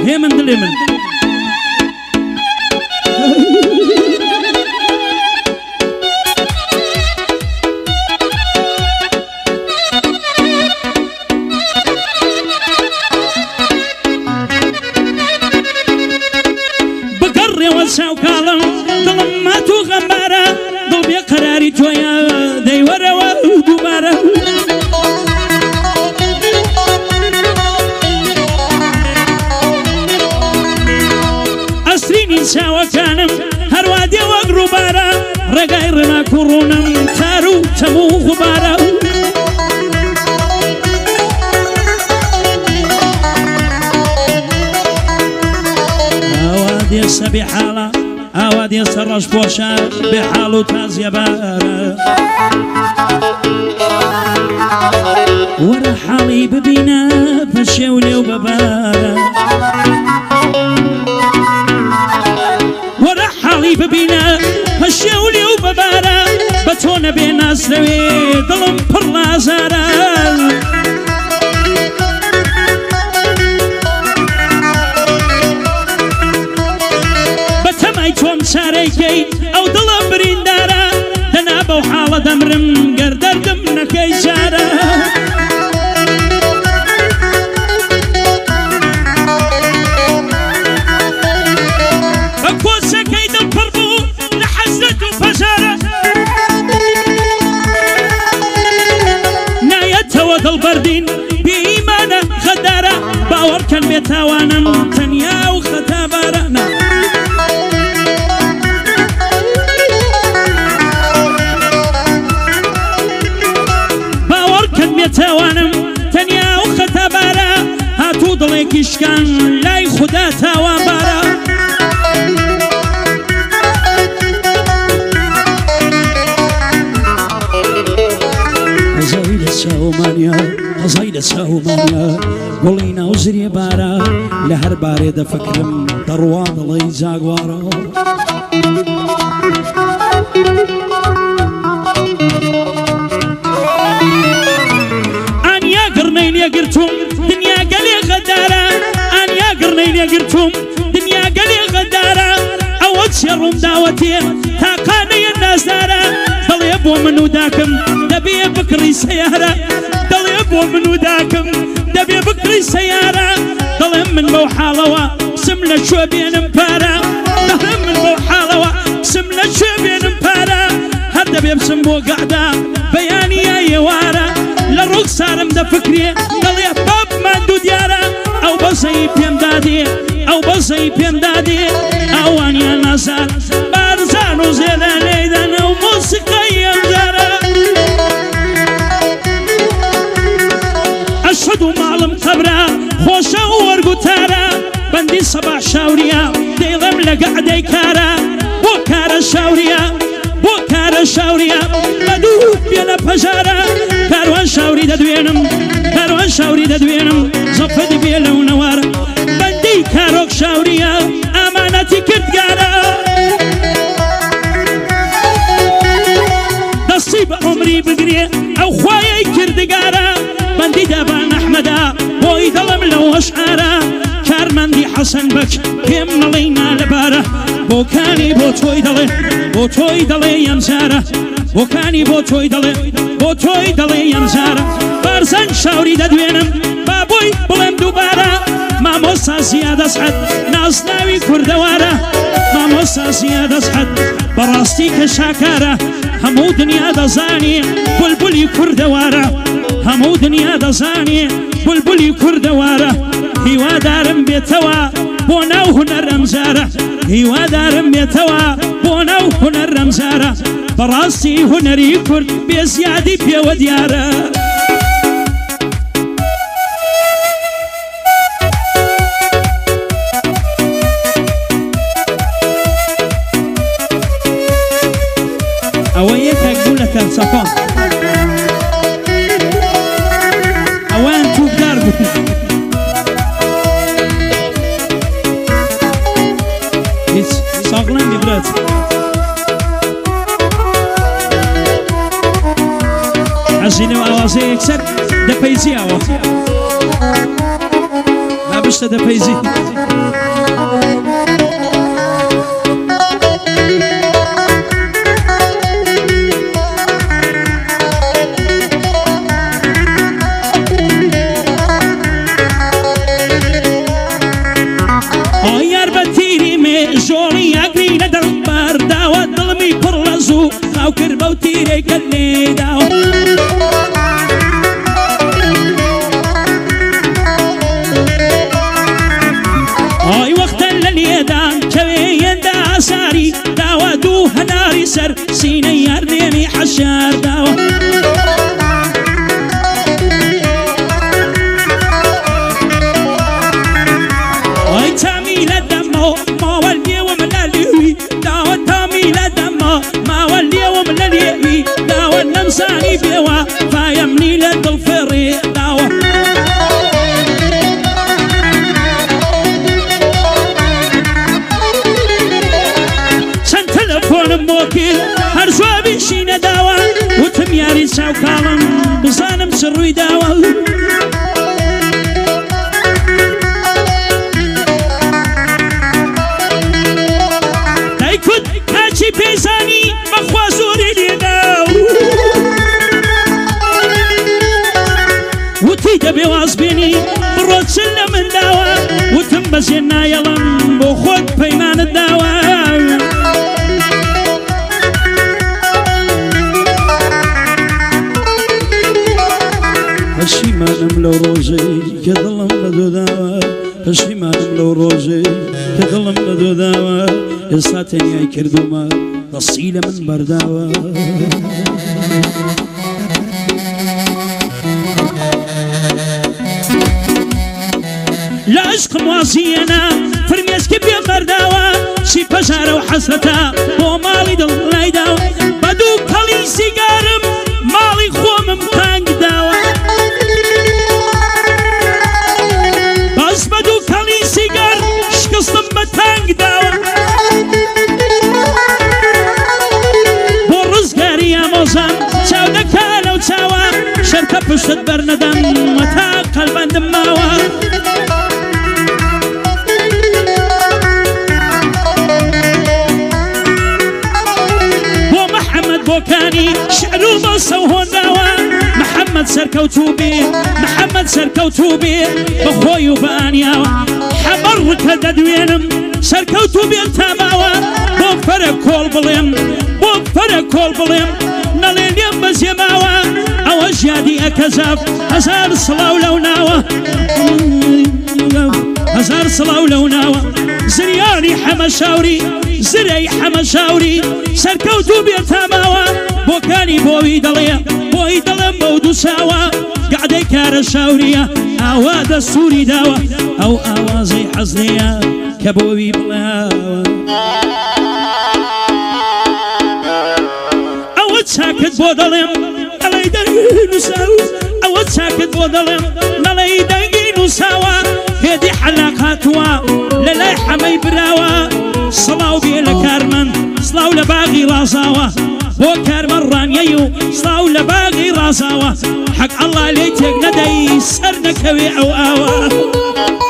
هي من دلي من بقري وساو كالم ظلم ما تغمره ضل بقراري تويا دي ورا ودوباره أسريني ساوا كانم هروادي وقربارا رقاي رما كورونم تارو تمو غبارا أوادي سبي حالا أوادي سرش بوشا بحالو تازي بارا ورا حالي ببينا فشولي وببارا ورا حالي ببينا فشولي وببارا بتونا بينا سوي ظلم برلا زارا توم ساريكي او ضلم بريندارا دنابا وحالة دمرم قردر دمنا كيسارا اكوسا كيد البربو لحزت وفزارة نايتها وذا البردين بإيمانة خدارة باور كان بيتاوانا تنيا وختابارنا توانم تنيا وختبارا هاتو ضليك اشكان لاي خدا توان بارا زايد الساومانيا زايد الساومانيا قولينا وزري بارا لهر بارد فكرم دروان ضلي زاقوارا يا قرتم دنيا قلي غدارة أنا يا قرنين يا قرتم دنيا قلي غدارة أود شرم دعوتي تاقاني الناس دارة ضل يبو منو داكم دبي بكري سيارة ضل يبو منو داكم دبي بكري سيارة ضل من موحالوا سملة شو بين مبارا ضل من موحالوا سملة شو بين مبارا هذا بيبسم بو قعدة بياني يا يوارا لروك سارم دا فكري قال يا باب ما ندو ديارا او بصي بيم دادي او بصي بيم دادي او اني نصر بارزانو زيدا ليدان او موسيقى يمزارا اشهدو معلم قبرا خوشا ورقو تارا بندي صباح شاوريا ديغم لقعدي كارا وكارا شاوريا بوكارا شاوريا بدوب بيلا بجارا كاروان شاوري ددوينم كاروان شاوري ددوينم زفد بيلا ونوارا بندي كاروك شاوريا امانتي كردقارا نصيب عمري بقري او خوايا كردقارا بندي دابان احمدا بوي ظلم لو اشعارا كارمندي حسن بك كم نلينا لبارا بوكاني بوتوي دلي يمزارة بوكاني بوتوي دلي يمزارة بارزان شاوري ددوينم بابوي بلم دوبارة ما موسى زيادة سعد نازناوي كردوارة ما موسى زيادة سعد براستي كشاكارة همو دنيا دزاني بلبلي كردوارة همو دنيا دزاني بلبلي كردوارة هوا دارم بيتوا بوناو هنر رمزارة هوا دارم بيتوا بوناو هنر رمزارة براسي هنري كرد بزيادي بيو ديارة اويك اقول لك الصفان اوان توب داربو sağlam bir brat. Hazine ve avazı yüksek de peyzi hava. Abi باشە دەپەیزی ئایار بە تیری مێژۆڵی ئەگری لە دڵبەرداوە دڵمی پڕ لە زوو خاو کرد بەو تیرێکە لێداوە ئای وەختە لە لێدان کەوێیەندا ئاساری داوە دوو هەناری سەر سینەی یاردێنی حەشار داوە ئای تامی لە دەمەوە ماوە لێوەم لە لێوی داوە تامی لە دەمە ماوە لێوەم لە لێوی داوە نەمزانی بێوە فایەمنی لە دڵفێڕێ داوە مۆکل هەر جوابیشی نەداوە وتم یاری چاوکاڵم بزانم چ ڕووی داوە دایکوت کاچی پێزانی بەخوا زۆری لێداو وتی دەبێ وازبێنی بڕۆ چل لە من داوە وتم بەزێن نایەڵم بۆ خۆت پەیمانت داوە پەشیمانم لەو ڕۆژەی کە دڵم بە دۆ داوە پەشیمانم لەو ڕۆژەی کە دڵم بە دۆ داوە ئێستا تەنیای کردومە دەستی لە من بەرداوە لە عشقم وازیەنە فرمێسکی پێم بەرداوە چی پەژارە و حەسرەتە بۆ ماڵی دڵ لایداوە بە دوو کەڵی سیگارم ماڵی خۆمم تانگ داوە شکستم بە تانگ داوە بۆ ڕزگاری ئامۆزان چاو دەکا لەو چاوە شەرکە پشتت بەرنەدەم وەتا قەلبەندم ماوە بۆ محەممەد بۆکانی شعر و مەسە و هۆنداوە محەممەد سەرکەوتوو بێ محەممەد سەرکەوتوو بێ بەخۆی و بەئانیاوە حەمەڕ ڕکە دەدوێنم سەرکەوتوو بێن تاماوە بۆ فەرە کۆڵ بڵێم بۆ فەرە کۆڵ بڵێم نەڵێ لێم بەزێماوە ئەوە ژیادی ئەکەزاف هەزار سڵاو لەو ناوە هەزار سڵاو لەو ناوە زریانی حەمەشاوری زرەی حەمەشاوری سەرکەوتوو بێن تاماوە بۆکانی بۆوی دەڵێ بۆی دەڵێم بەو دوو چاوە گعدەی کارە شاوریە ئاوا دەستوری داوە ئەو ئاوازەی حەزنەیە کە بۆوی بڵاوە ئەوە چاکت بۆ دەڵێم نەڵەی دەنگی نووساوە ئەوە چاکت بۆ دەڵێم نەڵەی دەنگی نووساوە هێدی حەلاقاتوە لە لای حەمەی براوە سڵاو بێ لە کارمەند سڵاو لە باغی ڕازاوە بۆ کارمەڕانیەی و سڵاو لە باغی ڕازاوە حەق ئەڵڵا لێی تێک نەدەی سەر نەکەوێ ئەو ئاوە